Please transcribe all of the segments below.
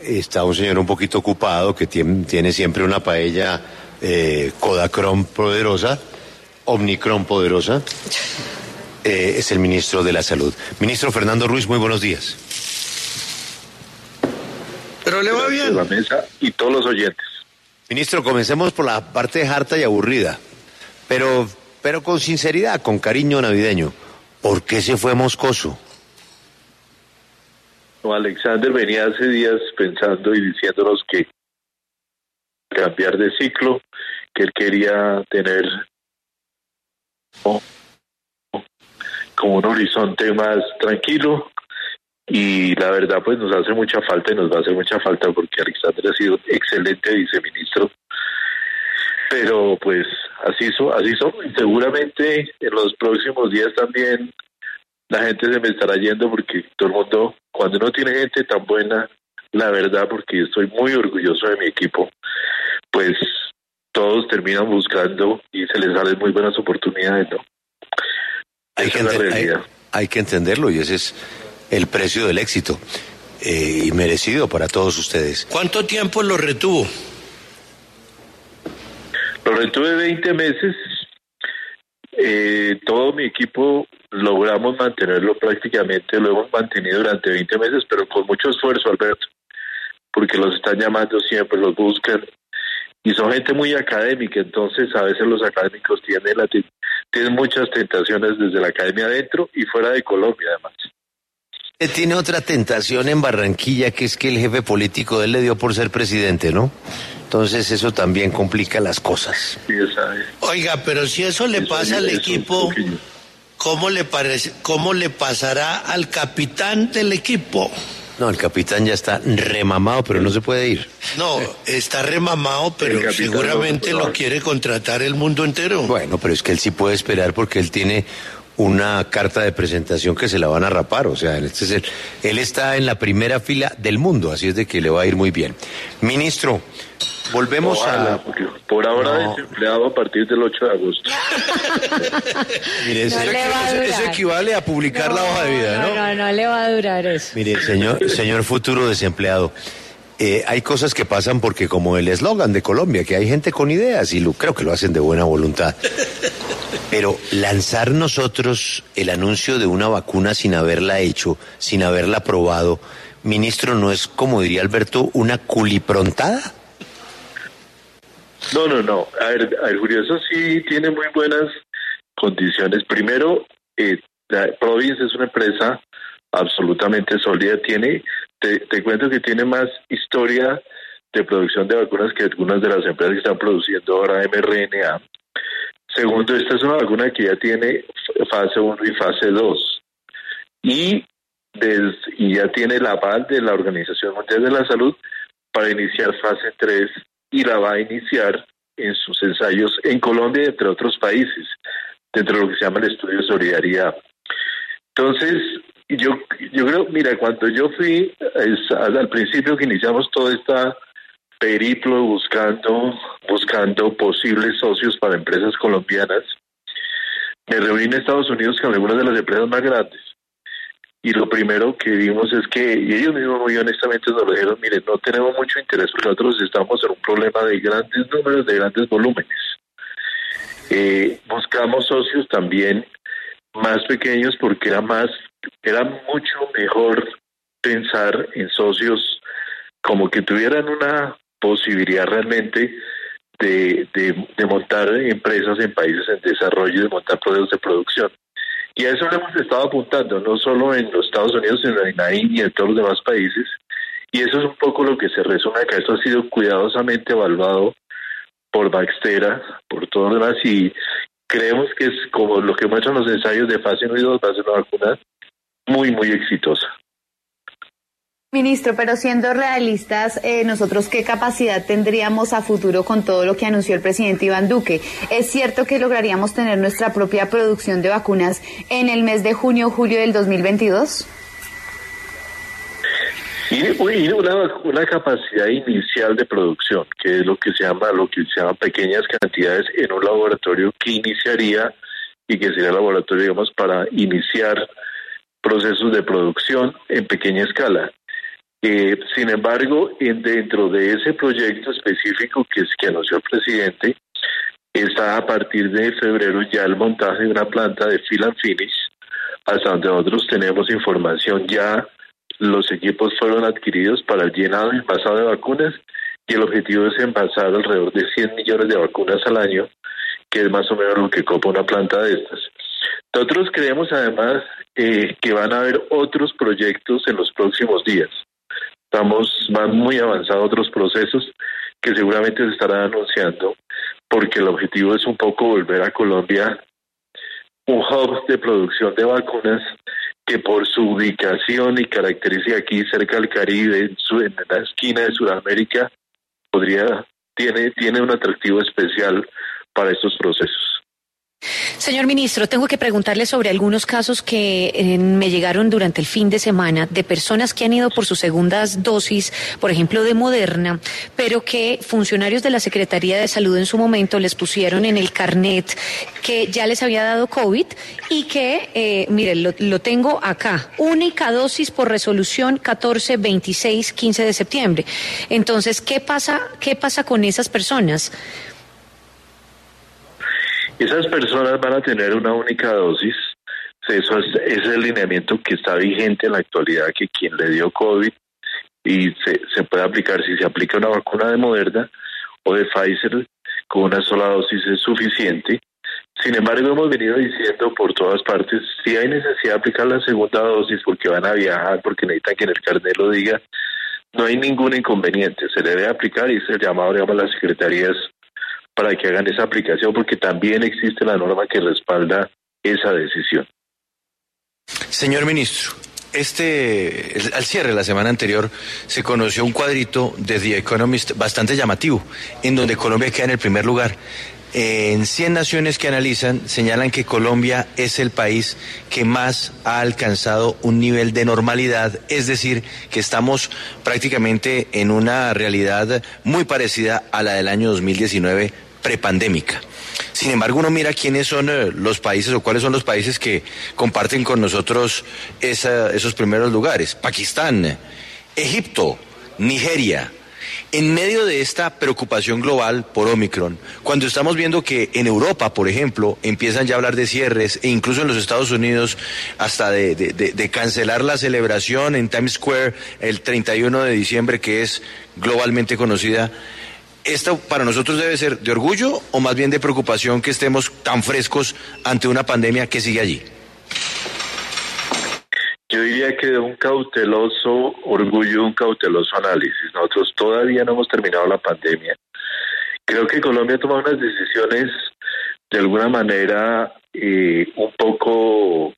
está un señor un poquito ocupado que tiene siempre una paella Kodachrome poderosa, Omnicron poderosa. Es el ministro de la Salud. Ministro Fernando Ruiz, muy buenos días. Pero le va bien. La mesa y todos los oyentes. Ministro, comencemos por la parte harta y aburrida, pero con sinceridad, con cariño navideño. ¿Por qué se fue Moscoso? No, Alexander venía hace días pensando y diciéndonos que cambiar de ciclo, que él quería tener como un horizonte más tranquilo, y la verdad pues nos hace mucha falta y nos va a hacer mucha falta porque Alexander ha sido excelente viceministro, pero pues así son, y seguramente en los próximos días también la gente se me estará yendo porque todo el mundo, cuando uno tiene gente tan buena, la verdad, porque estoy muy orgulloso de mi equipo, pues todos terminan buscando y se les salen muy buenas oportunidades, ¿no? Hay que entenderlo y ese es el precio del éxito y merecido para todos ustedes. ¿Cuánto tiempo lo retuvo? Lo retuve 20 meses. Todo mi equipo logramos mantenerlo prácticamente, lo hemos mantenido durante 20 meses, pero con mucho esfuerzo, Alberto, porque los están llamando siempre, los buscan, y son gente muy académica, entonces a veces los académicos tienen muchas tentaciones desde la academia adentro y fuera de Colombia, además. Tiene otra tentación en Barranquilla, que es que el jefe político de él le dio por ser presidente, ¿no? Entonces eso también complica las cosas. Sí, oiga, pero si eso le pasa al equipo, ¿cómo le pasará al capitán del equipo? No, el capitán ya está remamado, pero no se puede ir. No, está remamado, pero seguramente lo quiere contratar el mundo entero. Bueno, pero es que él sí puede esperar porque él tiene una carta de presentación que se la van a rapar, o sea, él está en la primera fila del mundo, así es de que le va a ir muy bien. Ministro, volvemos porque por ahora desempleado a partir del 8 de agosto. Mire, eso equivale a publicar la hoja de vida, ¿no? No le va a durar eso. Mire, señor futuro desempleado, hay cosas que pasan porque como el eslogan de Colombia, que hay gente con ideas y creo que lo hacen de buena voluntad. Pero lanzar nosotros el anuncio de una vacuna sin haberla hecho, sin haberla probado, ministro, ¿no es, como diría Alberto, una culiprontada? No. A ver, Julio, sí tiene muy buenas condiciones. Primero, Province es una empresa absolutamente sólida. Te cuento que tiene más historia de producción de vacunas que algunas de las empresas que están produciendo ahora mRNA. Segundo, esta es una vacuna que ya tiene fase 1 y fase 2 y ya tiene el aval de la Organización Mundial de la Salud para iniciar fase 3 y la va a iniciar en sus ensayos en Colombia y entre otros países, dentro de lo que se llama el estudio de solidaridad. Entonces, yo creo, mira, cuando yo fui al principio que iniciamos toda esta periplo buscando posibles socios para empresas colombianas, me reuní en Estados Unidos con algunas de las empresas más grandes y lo primero que vimos es que, y ellos mismos muy honestamente nos lo dijeron, mire, no tenemos mucho interés porque nosotros estamos en un problema de grandes números, de grandes volúmenes. Buscamos socios también más pequeños porque era mucho mejor pensar en socios como que tuvieran una posibilidad realmente de montar empresas en países en desarrollo, de montar procesos de producción. Y a eso le hemos estado apuntando, no solo en los Estados Unidos, sino en la India y en todos los demás países. Y eso es un poco lo que se resume acá. Esto ha sido cuidadosamente evaluado por Baxtera, por todo lo demás, y creemos que es como lo que muestran los ensayos de fase 1 y 2, va a ser una vacuna muy, muy exitosa. Ministro, pero siendo realistas, nosotros ¿qué capacidad tendríamos a futuro con todo lo que anunció el presidente Iván Duque? ¿Es cierto que lograríamos tener nuestra propia producción de vacunas en el mes de junio o julio del 2022? Y una capacidad inicial de producción, que es lo que se llama pequeñas cantidades en un laboratorio que iniciaría y que sería el laboratorio, digamos, para iniciar procesos de producción en pequeña escala. Sin embargo, dentro de ese proyecto específico que anunció el presidente, está a partir de febrero ya el montaje de una planta de fill and finish, hasta donde nosotros tenemos información ya. Los equipos fueron adquiridos para el llenado y envasado de vacunas, y el objetivo es envasar alrededor de 100 millones de vacunas al año, que es más o menos lo que copa una planta de estas. Nosotros creemos además que van a haber otros proyectos en los próximos días. Van muy avanzados otros procesos que seguramente se estarán anunciando, porque el objetivo es un poco volver a Colombia un hub de producción de vacunas que por su ubicación y característica aquí cerca del Caribe, en la esquina de Sudamérica, tiene un atractivo especial para estos procesos. Señor ministro, tengo que preguntarle sobre algunos casos que me llegaron durante el fin de semana de personas que han ido por sus segundas dosis, por ejemplo de Moderna, pero que funcionarios de la Secretaría de Salud en su momento les pusieron en el carnet que ya les había dado COVID y que, mire, lo tengo acá, única dosis por resolución 14, 26, 15 de septiembre. Entonces, ¿qué pasa con esas personas? Esas personas van a tener una única dosis. Eso es el lineamiento que está vigente en la actualidad, que quien le dio COVID y se puede aplicar, si se aplica una vacuna de Moderna o de Pfizer, con una sola dosis es suficiente. Sin embargo, hemos venido diciendo por todas partes, si hay necesidad de aplicar la segunda dosis porque van a viajar, porque necesitan que en el carnet lo diga, no hay ningún inconveniente, se le debe aplicar, y es el llamado, digamos, a las secretarías para que hagan esa aplicación, porque también existe la norma que respalda esa decisión. Señor ministro, al cierre de la semana anterior se conoció un cuadrito de The Economist bastante llamativo, en donde Colombia queda en el primer lugar. En 100 naciones que analizan, señalan que Colombia es el país que más ha alcanzado un nivel de normalidad, es decir, que estamos prácticamente en una realidad muy parecida a la del año 2019 prepandémica. Sin embargo, uno mira quiénes son los países o cuáles son los países que comparten con nosotros esos primeros lugares. Pakistán, Egipto, Nigeria. En medio de esta preocupación global por Omicron, cuando estamos viendo que en Europa, por ejemplo, empiezan ya a hablar de cierres, e incluso en los Estados Unidos hasta de cancelar la celebración en Times Square el 31 de diciembre, que es globalmente conocida, ¿esto para nosotros debe ser de orgullo o más bien de preocupación que estemos tan frescos ante una pandemia que sigue allí? Yo diría que de un cauteloso orgullo, un cauteloso análisis. Nosotros todavía no hemos terminado la pandemia. Creo que Colombia ha tomado unas decisiones de alguna manera un poco,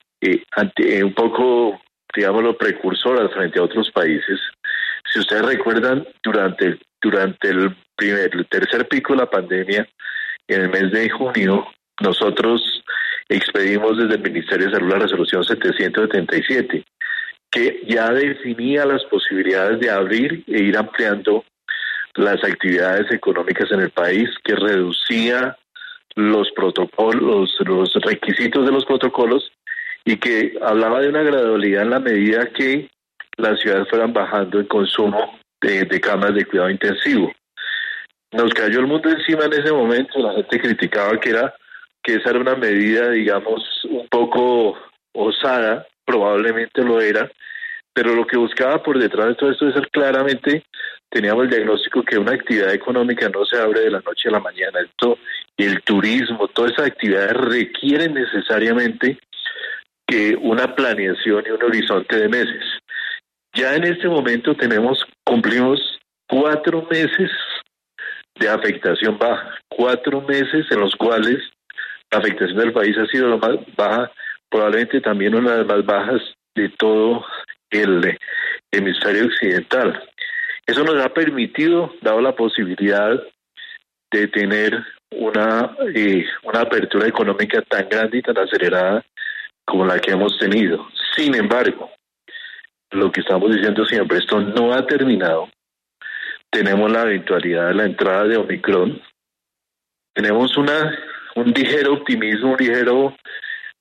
digámoslo, precursoras frente a otros países. Si ustedes recuerdan, durante el tercer pico de la pandemia, en el mes de junio, nosotros expedimos desde el Ministerio de Salud la resolución 777, que ya definía las posibilidades de abrir e ir ampliando las actividades económicas en el país, que reducía los protocolos, los requisitos de los protocolos, y que hablaba de una gradualidad en la medida que las ciudades fueran bajando el consumo de camas de cuidado intensivo. Nos cayó el mundo encima en ese momento, la gente criticaba que esa era una medida, digamos, un poco osada, probablemente lo era, pero lo que buscaba por detrás de todo esto es ser claramente, teníamos el diagnóstico que una actividad económica no se abre de la noche a la mañana. Esto, el turismo, todas esas actividades requieren necesariamente que una planeación y un horizonte de meses. Ya en este momento cumplimos 4 meses de afectación baja, 4 meses en los cuales la afectación del país ha sido la más baja, probablemente también una de las más bajas de todo el hemisferio occidental. Eso nos ha permitido, dado la posibilidad de tener una apertura económica tan grande y tan acelerada como la que hemos tenido. Sin embargo, lo que estamos diciendo siempre, esto no ha terminado. Tenemos la eventualidad de la entrada de Omicron. Tenemos un ligero optimismo, un ligero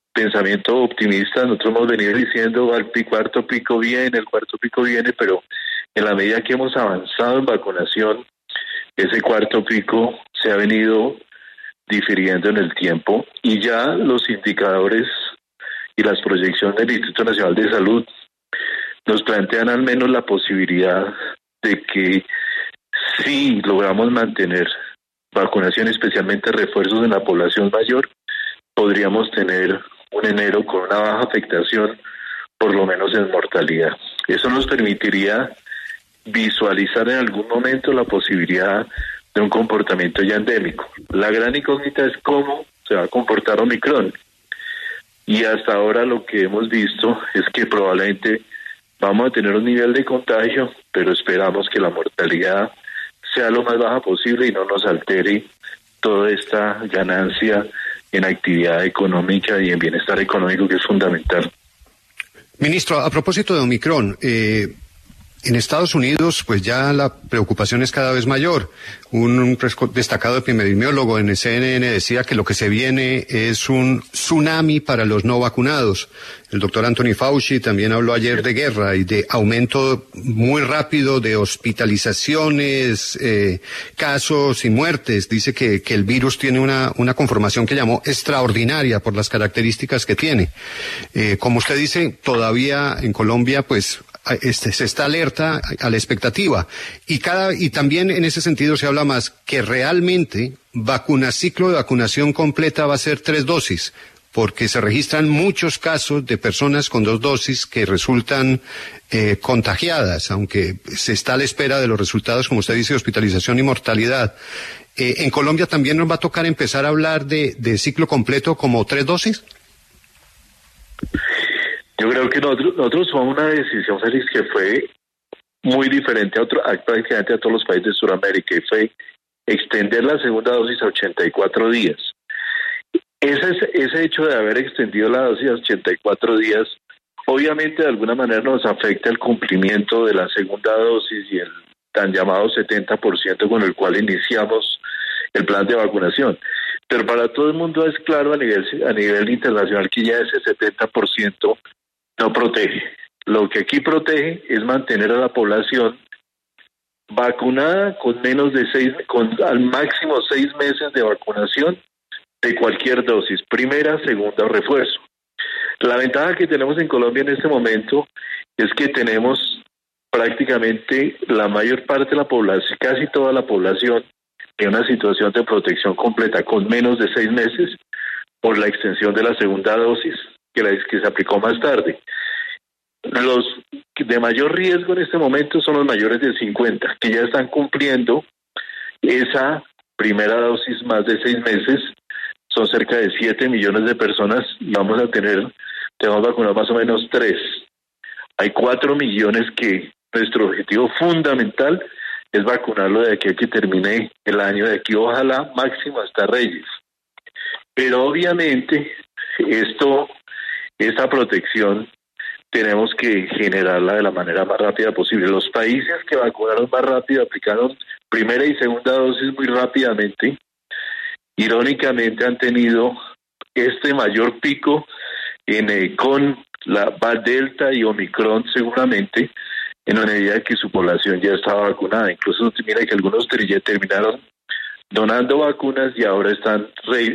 pensamiento optimista. Nosotros hemos venido diciendo el cuarto pico viene, pero en la medida que hemos avanzado en vacunación, ese cuarto pico se ha venido difiriendo en el tiempo y ya los indicadores y las proyecciones del Instituto Nacional de Salud nos plantean al menos la posibilidad de que si logramos mantener vacunación, especialmente refuerzos en la población mayor, podríamos tener un enero con una baja afectación, por lo menos en mortalidad. Eso nos permitiría visualizar en algún momento la posibilidad de un comportamiento ya endémico. La gran incógnita es cómo se va a comportar Omicron. Y hasta ahora lo que hemos visto es que probablemente vamos a tener un nivel de contagio, pero esperamos que la mortalidad sea lo más baja posible y no nos altere toda esta ganancia en actividad económica y en bienestar económico, que es fundamental. Ministro, a propósito de Omicron, en Estados Unidos, pues ya la preocupación es cada vez mayor. Un destacado epidemiólogo en el CNN decía que lo que se viene es un tsunami para los no vacunados. El doctor Anthony Fauci también habló ayer de guerra y de aumento muy rápido de hospitalizaciones, casos y muertes. Dice que el virus tiene una conformación que llamó extraordinaria por las características que tiene. Como usted dice, todavía en Colombia, pues, se está alerta a la expectativa y también en ese sentido se habla más que realmente ciclo de vacunación completa va a ser 3 dosis, porque se registran muchos casos de personas con 2 dosis que resultan contagiadas, aunque se está a la espera de los resultados, como usted dice, de hospitalización y mortalidad. ¿En Colombia también nos va a tocar empezar a hablar de ciclo completo como 3 dosis? Yo creo que nosotros tomamos una decisión, Félix, que fue muy diferente prácticamente a todos los países de Sudamérica, y fue extender la segunda dosis a 84 días. Ese hecho de haber extendido la dosis a 84 días, obviamente de alguna manera nos afecta el cumplimiento de la segunda dosis y el tan llamado 70% con el cual iniciamos el plan de vacunación. Pero para todo el mundo es claro a nivel internacional que ya ese 70% no protege. Lo que aquí protege es mantener a la población vacunada con al máximo 6 meses de vacunación de cualquier dosis, primera, segunda o refuerzo. La ventaja que tenemos en Colombia en este momento es que tenemos prácticamente la mayor parte de la población, casi toda la población, en una situación de protección completa con menos de 6 meses por la extensión de la segunda dosis que se aplicó más tarde. Los de mayor riesgo en este momento son los mayores de 50, que ya están cumpliendo esa primera dosis más de 6 meses. Son cerca de 7 millones de personas y vamos a vacunar más o menos 3. Hay 4 millones que nuestro objetivo fundamental es vacunarlo de aquí a que termine el año, de aquí ojalá máximo hasta Reyes. Pero obviamente esta protección tenemos que generarla de la manera más rápida posible. Los países que vacunaron más rápido aplicaron primera y segunda dosis muy rápidamente. Irónicamente han tenido este mayor pico con la Delta y Omicron seguramente, en la medida que su población ya estaba vacunada. Incluso mira que algunos ya terminaron donando vacunas y ahora están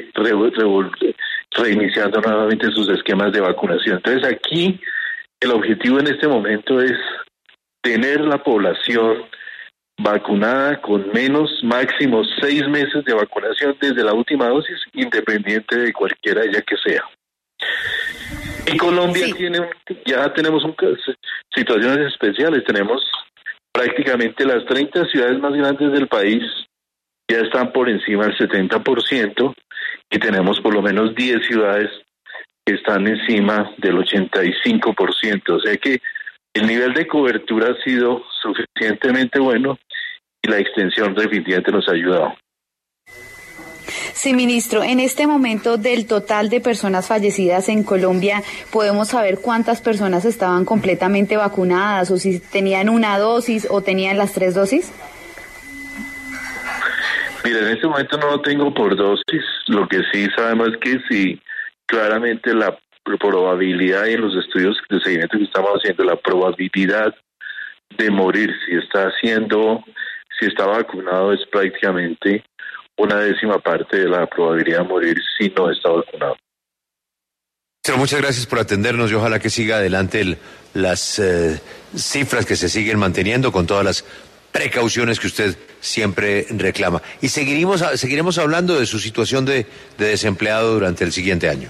reiniciando nuevamente sus esquemas de vacunación. Entonces aquí el objetivo en este momento es tener la población vacunada con máximo 6 meses de vacunación desde la última dosis, independiente de cualquiera ella que sea. En Colombia ya tenemos situaciones especiales. Tenemos prácticamente las 30 ciudades más grandes del país ya están por encima del 70% y tenemos por lo menos 10 ciudades que están encima del 85%. O sea que el nivel de cobertura ha sido suficientemente bueno y la extensión definitivamente nos ha ayudado. Sí, ministro, en este momento del total de personas fallecidas en Colombia, ¿podemos saber cuántas personas estaban completamente vacunadas o si tenían una dosis o tenían las 3 dosis? Mira, en este momento no lo tengo por dosis. Lo que sí sabemos es que sí, claramente la probabilidad y en los estudios de seguimiento que estamos haciendo, la probabilidad de morir. Si está vacunado, es prácticamente una décima parte de la probabilidad de morir si no está vacunado. Muchas gracias por atendernos y ojalá que siga adelante las cifras que se siguen manteniendo con todas las precauciones que usted siempre reclama. Y seguiremos hablando de su situación de desempleado durante el siguiente año.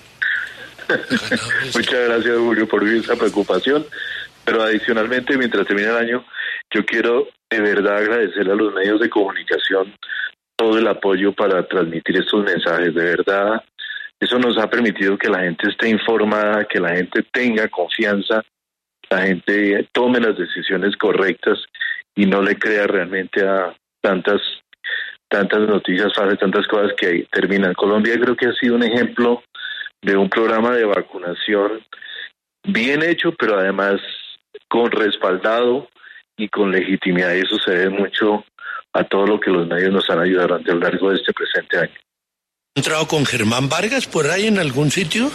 Muchas gracias, Julio, por esa preocupación. Pero adicionalmente, mientras termina el año, yo quiero de verdad agradecerle a los medios de comunicación todo el apoyo para transmitir estos mensajes. De verdad, eso nos ha permitido que la gente esté informada, que la gente tenga confianza, la gente tome las decisiones correctas y no le crea realmente a tantas noticias falsas, tantas cosas que terminan. Colombia creo que ha sido un ejemplo de un programa de vacunación bien hecho, pero además con respaldado y con legitimidad, y eso se debe mucho a todo lo que los medios nos han ayudado a lo largo de este presente año. ¿Ha entrado con Germán Vargas por ahí en algún sitio?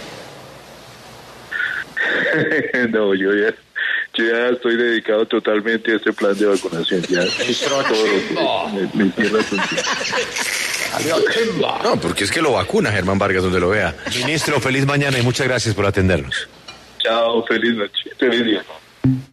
No, yo ya estoy dedicado totalmente a este plan de vacunación. Ya me cierro No, porque es que lo vacuna Germán Vargas donde lo vea. Ministro, feliz mañana y muchas gracias por atendernos. Chao, feliz noche, feliz día.